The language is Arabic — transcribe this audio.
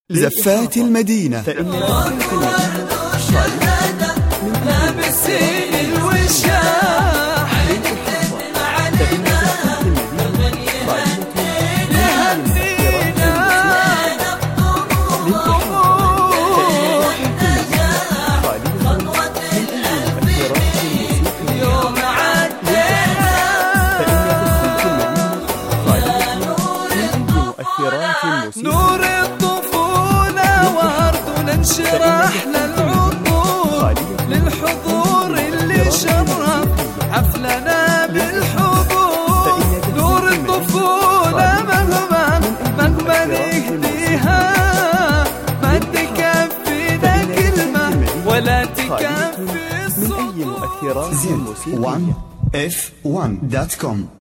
زفات المدينة. لابسين الوشاح يوم عدينا نور الطفولة ورد وننشرح للعطور للحضور اللي شرف حفلنا بالحضور. نور الطفولة مهما نهديها ما تكفينا كلمة ولا تكفي الصدور. ZIN1F1.com